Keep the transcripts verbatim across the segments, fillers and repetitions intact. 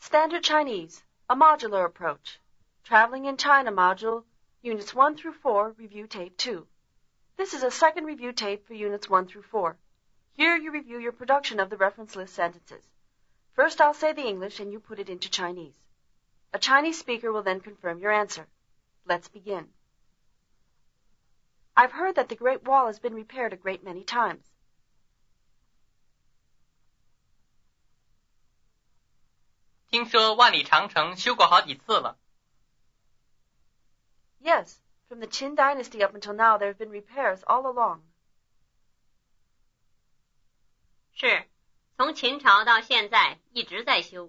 Standard Chinese, a modular approach. Traveling in China module, Units one through four, Review Tape two. This is a second review tape for Units one through four. Here you review your production of the reference list sentences. First I'll say the English and you put it into Chinese. A Chinese speaker will then confirm your answer. Let's begin. I've heard that the Great Wall has been repaired a great many times. 听说万里长城修过好几次了。 Yes, from the Qin dynasty up until now there have been repairs all along. 是，从秦朝到现在一直在修。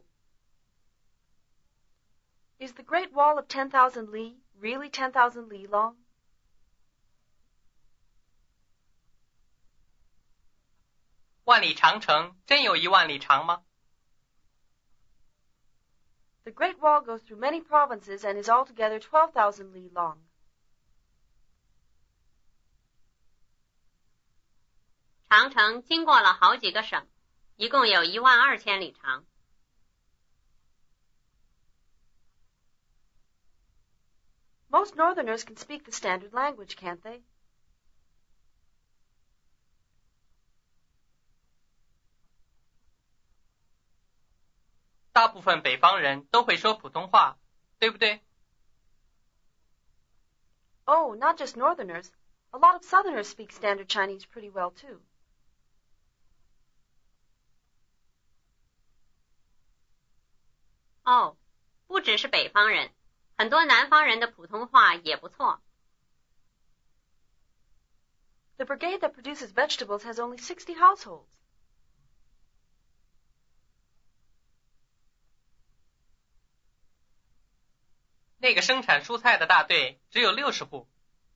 Is the Great Wall of ten thousand li really ten thousand li long? 万里长城真有一万里长吗？ The Great Wall goes through many provinces and is altogether twelve thousand li long. 长城经过了好几个省，一共有一万二千里长。 Most Northerners can speak the standard language, can't they? 大部分北方人都会说普通话，对不对？ Oh, not just Northerners. A lot of Southerners speak standard Chinese pretty well, too. 哦，不只是北方人，很多南方人的普通话也不错。 The brigade that produces vegetables has only sixty households. 那个生产蔬菜的大队只有六十户。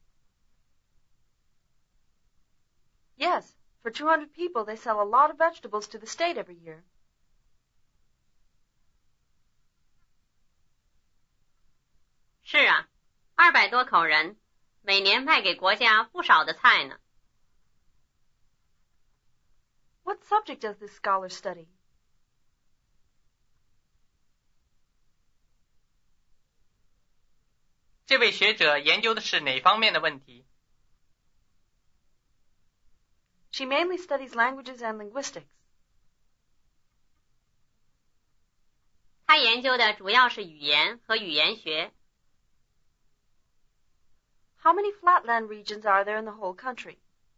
Yes, for two hundred people they sell a lot of vegetables to the state every year. 是啊，二百多口人，每年卖给国家不少的菜呢。 What subject does this scholar study? 这位学者研究的是哪方面的问题？ She mainly studies languages and linguistics. 他研究的主要是语言和语言学。 How many flatland regions are there in the whole country?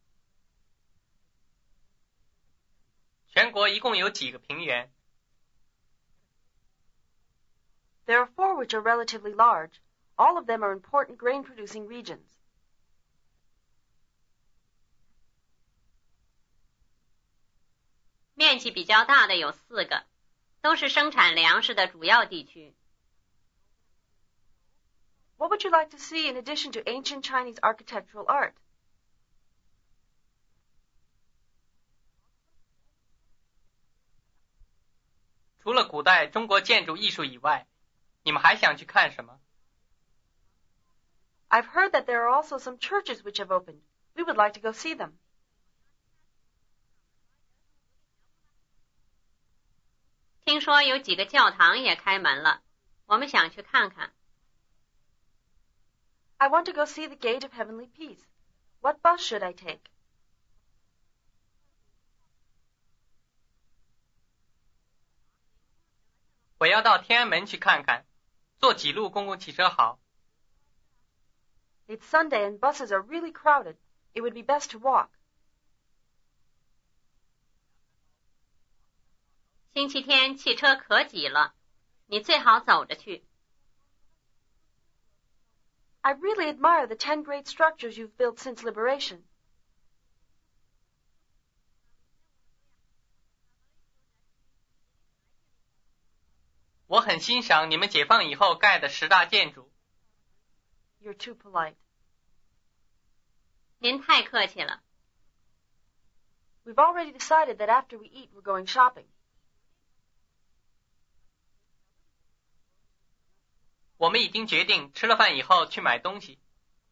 全国一共有几个平原？ There are four which are relatively large. All of them are important grain-producing regions. 面积比较大的有四个，都是生产粮食的主要地区。 What would you like to see in addition to ancient Chinese architectural art? 除了古代中国建筑艺术以外，你们还想去看什么？ I've heard that there are also some churches which have opened. We would like to go see them. 听说有几个教堂也开门了，我们想去看看。 I want to go see the Gate of Heavenly Peace. What bus should I take? 我要到天安门去看看，坐几路公共汽车好？ It's Sunday and buses are really crowded. It would be best to walk. 星期天汽车可挤了，你最好走着去。 I really admire the ten great structures you've built since liberation. 我很欣赏你们解放以后盖的十大建筑。 You're too polite. 您太客气了。 We've already decided that after we eat, we're going shopping. 我们已经决定吃了饭以后去买东西。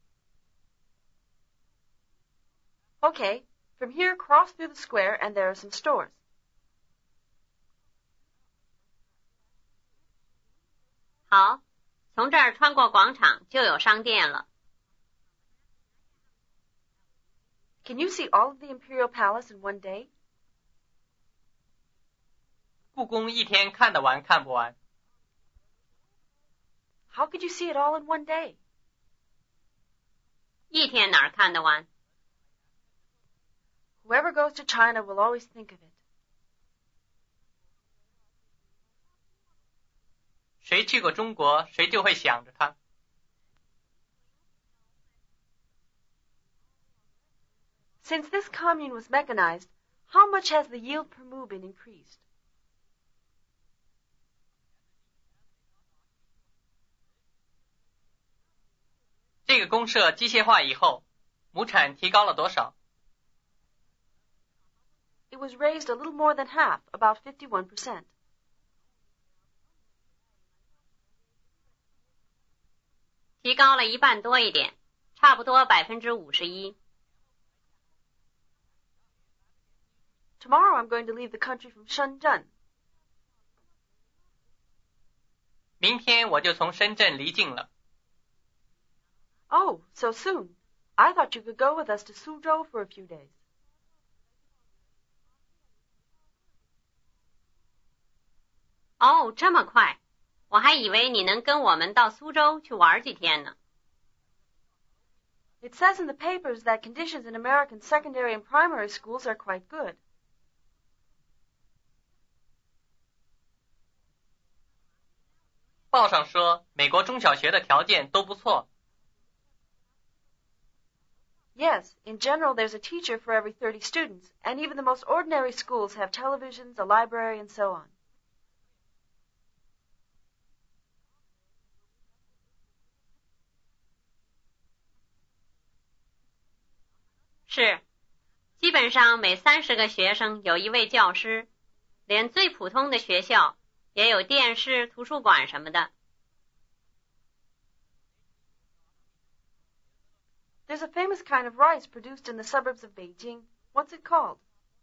Okay, from here cross through the square and there are some stores. 好，从这儿穿过广场就有商店了。 Can you see all of the Imperial Palace in one day? 故宫一天看得完看不完。 How could you see it all in one day? 一天哪儿看得完？ Whoever goes to China will always think of it. 谁去过中国，谁就会想着它。 Since this commune was mechanized, how much has the yield per mu been increased? 这个公社机械化以后，亩产提高了多少？ It was raised a little more than half, about fifty-one percent. 提高了一半多一点，差不多百分之五十一。 Tomorrow I'm going to leave the country from Shenzhen. 明天我就从深圳离境了。 Oh, so soon. I thought you could go with us to Suzhou for a few days. 哦，这么快？我还以为你能跟我们到苏州去玩几天呢。 It says in the papers that conditions in American secondary and primary schools are quite good. 报上说，美国中小学的条件都不错。 Yes, in general there's a teacher for every thirty students, and even the most ordinary schools have televisions, a library, and so on. 是，基本上每三十个学生有一位教师，连最普通的学校也有电视、图书馆什么的。 There's a famous kind of rice produced in the suburbs of Beijing. What's it called?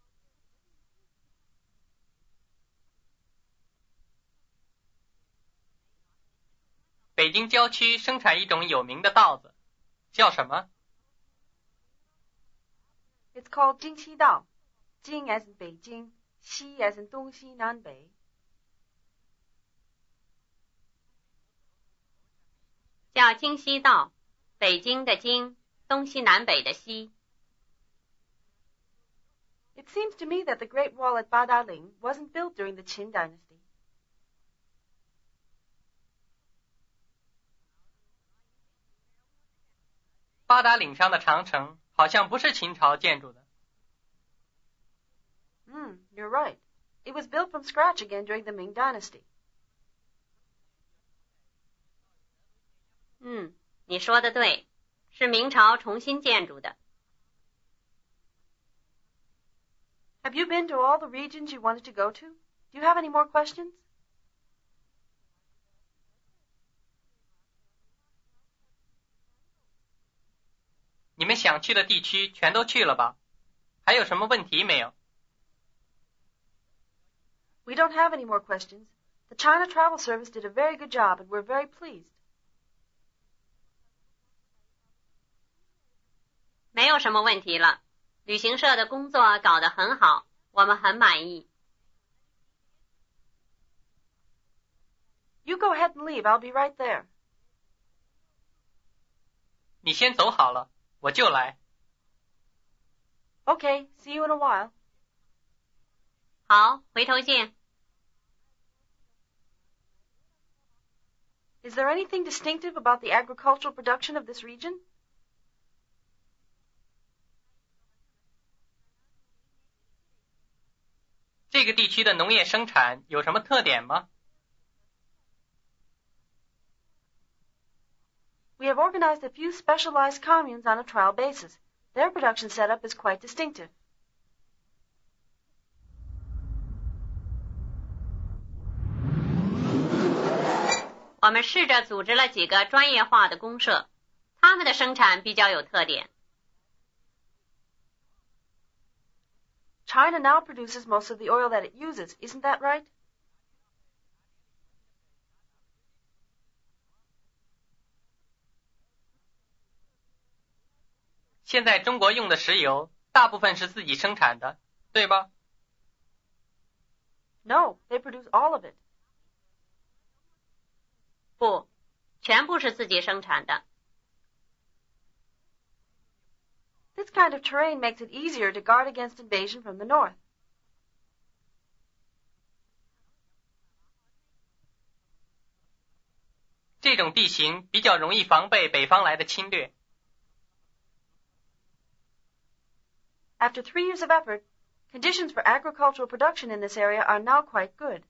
北京郊区生产一种有名的稻子，叫什么？ It's called 京西稻. 京 as in Beijing, 西 as in 东西南北. 叫京西稻，北京的京，东西南北的西。 It seems to me that the Great Wall at Badaling wasn't built during the Qin dynasty. 八达岭上的长城好像不是秦朝建筑的。 Hmm, you're right. It was built from scratch again during the Ming dynasty. 嗯，你说的对，是明朝重新建筑的。 Have you been to all the regions you wanted to go to? Do you have any more questions? 你们想去的地区全都去了吧？还有什么问题没有？ We don't have any more questions. The China Travel Service did a very good job, and we're very pleased. 没有什么问题了，旅行社的工作搞得很好，我们很满意。 You go ahead and leave. I'll be right there. 你先走好了，我就来。 Okay, see you in a while. 好，回头见。 Is there anything distinctive about the agricultural production of this region? 这个地区的农业生产有什么特点吗？ We have organized a few specialized communes on a trial basis. Their production setup is quite distinctive. 我们试着组织了几个专业化的公社，他们的生产比较有特点。 China now produces most of the oil that it uses, isn't that right? 现在中国用的石油大部分是自己生产的，对吧？ No, they produce all of it. 不，全部是自己生产的。 This kind of terrain makes it easier to guard against invasion from the north. 这种地形比较容易防备北方来的侵略。 After three years of effort, conditions for agricultural production in this area are now quite good.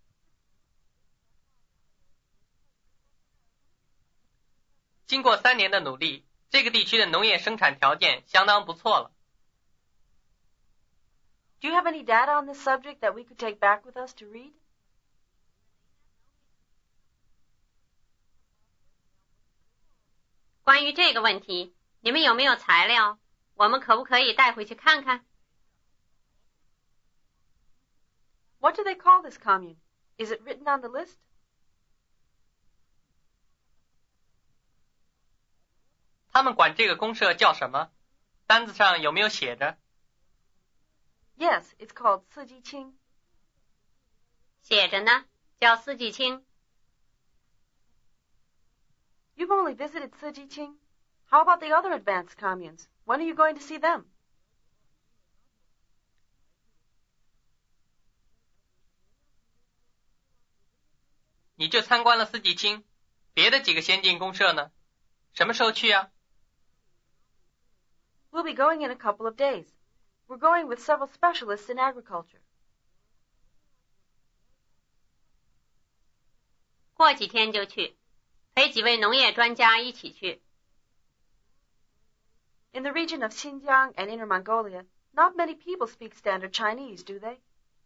经过三年的努力，这个地区的农业生产条件相当不错了。 Do you have any data on this subject that we could take back with us to read? 关于这个问题，你们有没有材料？我们可不可以带回去看看？ What do they call this commune? Is it written on the list? 他们管这个公社叫什么？单子上有没有写着？ Yes, it's called Sijiqing. 写着呢，叫四季青。 You've only visited Sijiqing. How about the other advanced communes? When are you going to see them? 你就参观了四季青，别的几个先进公社呢？什么时候去啊？ We'll be going in a couple of days. We're going with several specialists in agriculture. 过几天就去，陪几位农业专家一起去。 In the region of Xinjiang and Inner Mongolia, not many people speak standard Chinese, do they?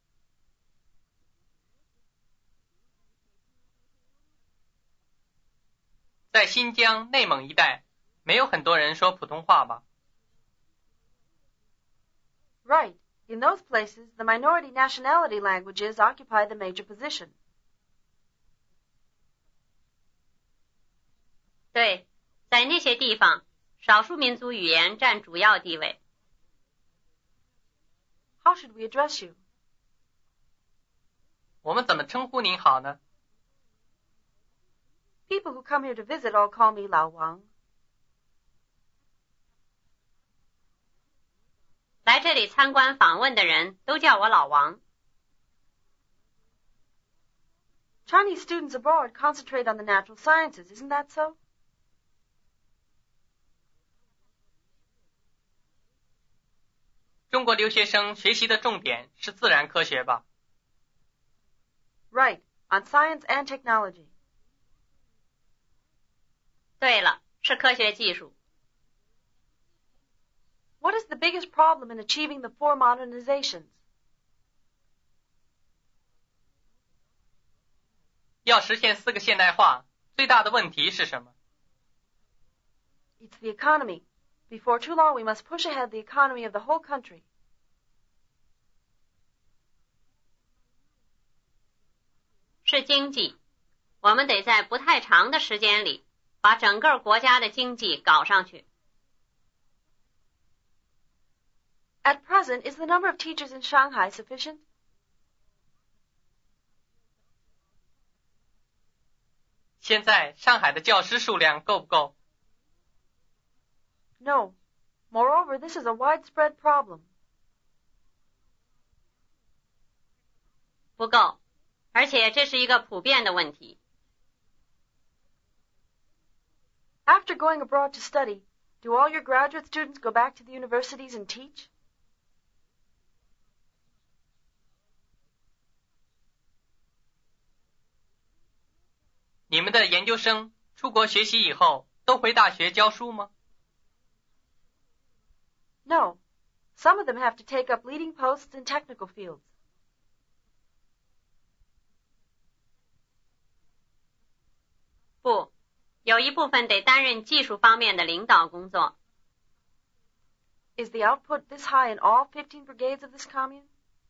在新疆、内蒙一带，没有很多人说普通话吧？ Right. In those places, the minority nationality languages occupy the major position. 对，在那些地方，少数民族语言占主要地位。 How should we address you? 我们怎么称呼您好呢？ People who come here to visit all call me Lao Wang. 来这里参观访问的人都叫我老王。 Chinese students abroad concentrate on the natural sciences, isn't that so? 中国留学生学习的重点是自然科学吧？ Right, on science and technology. 对了，是科学技术。 What is the biggest problem in achieving the four modernizations? 要实现四个现代化，最大的问题是什么？ It's the economy. Before too long, we must push ahead the economy of the whole country. 是经济，我们得在不太长的时间里，把整个国家的经济搞上去。 At present, is the number of teachers in Shanghai sufficient? 现在上海的教师数量够不够？ No. Moreover, this is a widespread problem. 不够，而且这是一个普遍的问题。 After going abroad to study, do all your graduate students go back to the universities and teach? 你们的研究生出国学习以后都回大学教书吗？ No. Some of them have to take up leading posts in technical fields. 不，有一部分得担任技术方面的领导工作。 Is the output this high in all fifteen brigades of this commune?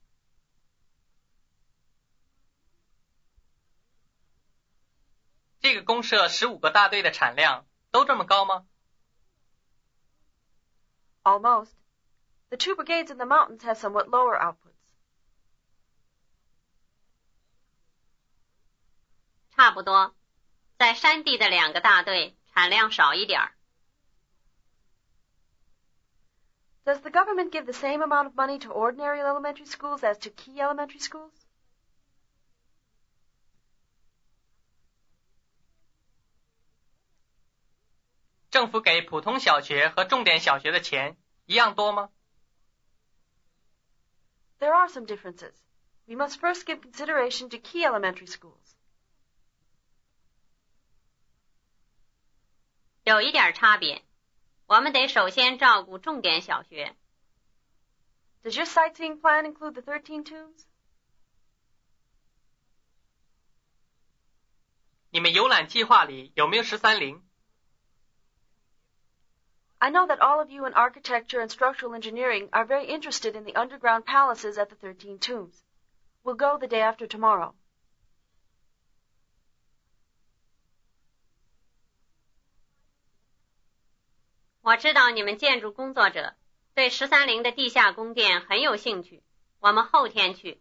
这个公社十五个大队的产量都这么高吗？ Almost. The two brigades in the mountains have somewhat lower outputs. 差不多，在山地的两个大队产量少一点儿。 Does the government give the same amount of money to ordinary elementary schools as to key elementary schools? 政府给普通小学和重点小学的钱一样多吗？ There are some differences. We must first give consideration to key elementary schools. 有一点差别，我们得首先照顾重点小学。 Does your sightseeing plan include the thirteen tombs? 你们游览计划里有没有十三陵？ I know that all of you in architecture and structural engineering are very interested in the underground palaces at the thirteen tombs. We'll go the day after tomorrow. 我知道你们建筑工作者对十三陵的地下宫殿很有兴趣，我们后天去。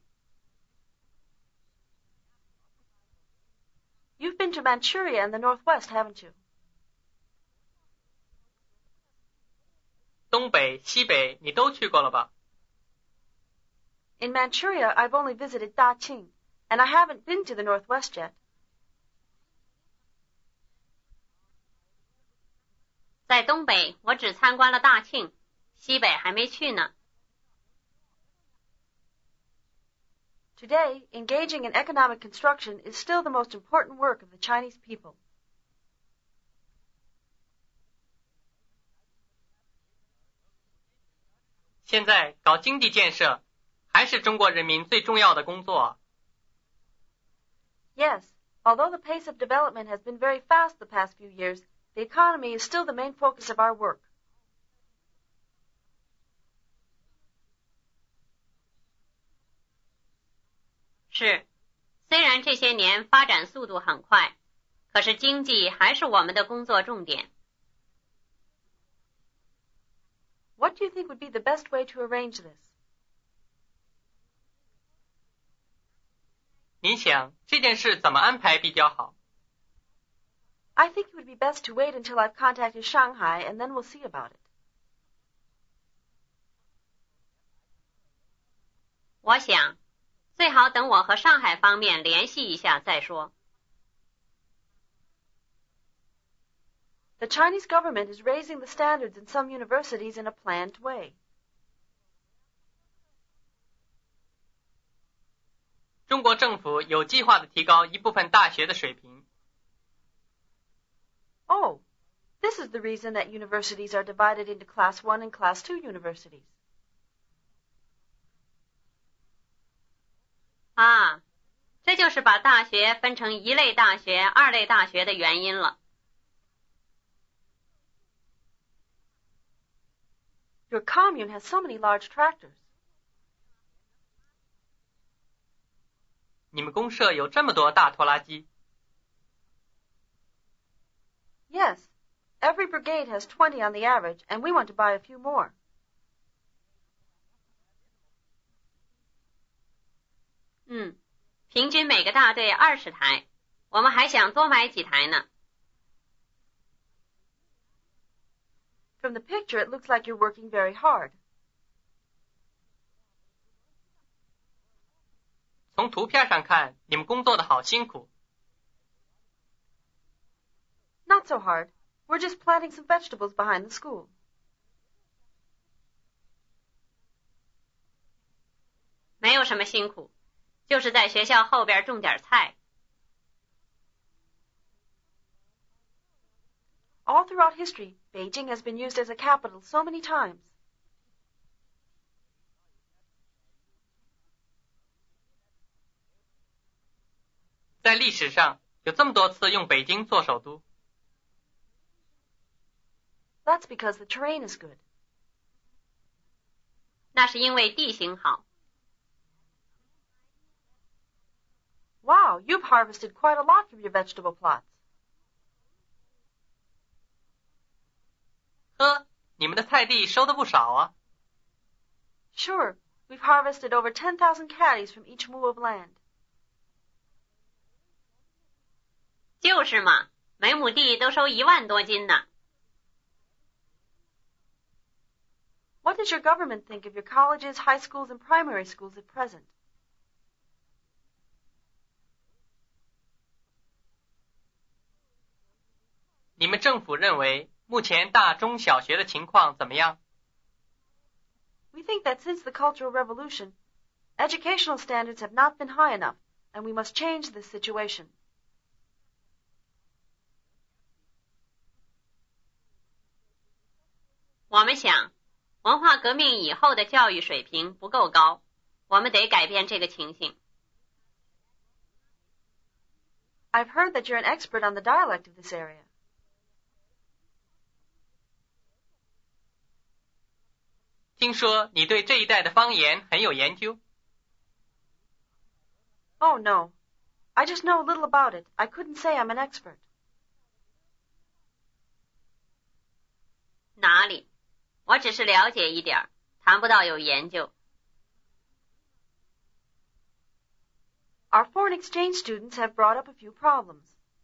You've been to Manchuria and the Northwest, haven't you? 东北、西北你都去过了吧？ In Manchuria, I've only visited Daqing, and I haven't been to the Northwest yet. 在东北，我只参观了大庆，西北还没去呢。 Today, engaging in economic construction is still the most important work of the Chinese people. 现在搞经济建设还是中国人民最重要的工作。 Yes, although the pace of development has been very fast the past few years, the economy is still the main focus of our work. 是，虽然这些年发展速度很快，可是经济还是我们的工作重点。 What do you think would be the best way to arrange this? 您想这件事怎么安排比较好？ I think it would be best to wait until I've contacted Shanghai, and then we'll see about it. 我想，最好等我和上海方面联系一下再说。 The Chinese government is raising the standards in some universities in a planned way. 中国政府有计划地提高一部分大学的水平。 Oh, this is the reason that universities are divided into Class one and Class two universities. 啊，这就是把大学分成一类大学、二类大学的原因了。 Your commune has so many large tractors. 你们公社有这么多大拖拉机？ Yes, every brigade has twenty on the average, and we want to buy a few more. 嗯，平均每个大队二十台，我们还想多买几台呢。 From the picture, it looks like you're working very hard. 从图片上看，你们工作的好辛苦。 Not so hard. We're just planting some vegetables behind the school. 没有什么辛苦，就是在学校后边种点菜。 All throughout history, Beijing has been used as a capital so many times. 在历史上有这么多次用北京做首都。 That's because the terrain is good. 那是因为地形好。 Wow, you've harvested quite a lot from your vegetable plots. 呵， 你们的菜地收的不少啊。 Sure, we've harvested over ten thousand caddies from each moo of land. 就是嘛，每亩地都收一万多斤呢。 What does your government think of your colleges, high schools, and primary schools at present? 你们政府认为目前大中小学的情况怎么样？ We think that since the Cultural Revolution, educational standards have not been high enough, and we must change this situation. 我们想，文化革命以后的教育水平不够高，我们得改变这个情形。 I've heard that you're an expert on the dialect of this area. 听说你对这一带的方言很有研究。 Oh, no. I just know a little about it. I couldn't say I'm an expert. 哪里？我只是了解一点，谈不到有研究。 Our foreign exchange students have brought up a few problems.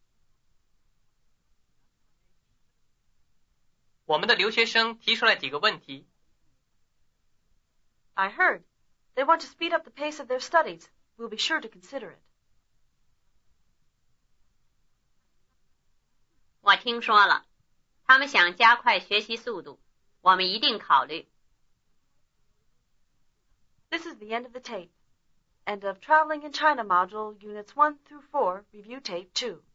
我们的留学生提出来几个问题。 I heard. They want to speed up the pace of their studies. We'll be sure to consider it. 我听说了，他们想加快学习速度，我们一定考虑。 This is the end of the tape. End of Traveling in China module, Units one through four, Review Tape two.